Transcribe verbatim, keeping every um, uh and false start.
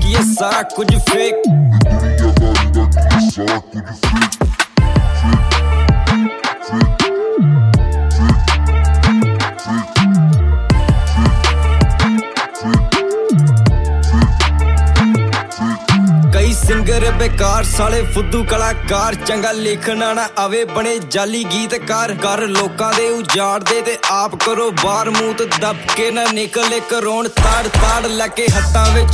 ਕੀ ਇਹ ਸਾਰਾ ਕੁਝ ਫੇਕ ਸਾਰਾ ਕੁਝ ਫੇਕ ਸਿੰਗਰ ਬੇਕਾਰ ਸਾਲੇ ਫੁੱਦੂ ਕਲਾਕਾਰ ਚੰਗਾ ਲਿਖਣਾ ਨਾ ਆਵੇ ਬਣੇ ਜਾਲੀ ਗੀਤਕਾਰ ਕਰ ਲੋਕਾਂ ਦੇ ਉਜਾੜਦੇ ਤੇ ਆਪ ਕਰੋ ਬਾਹਰ ਮੂੰਹ ਤੇ ਦੱਬ ਕੇ ਨਾ ਨਿਕਲੇ ਕਰੋਣ ਤਾੜ ਤਾੜ ਲੈ ਕੇ ਹੱਥਾਂ ਵਿੱਚ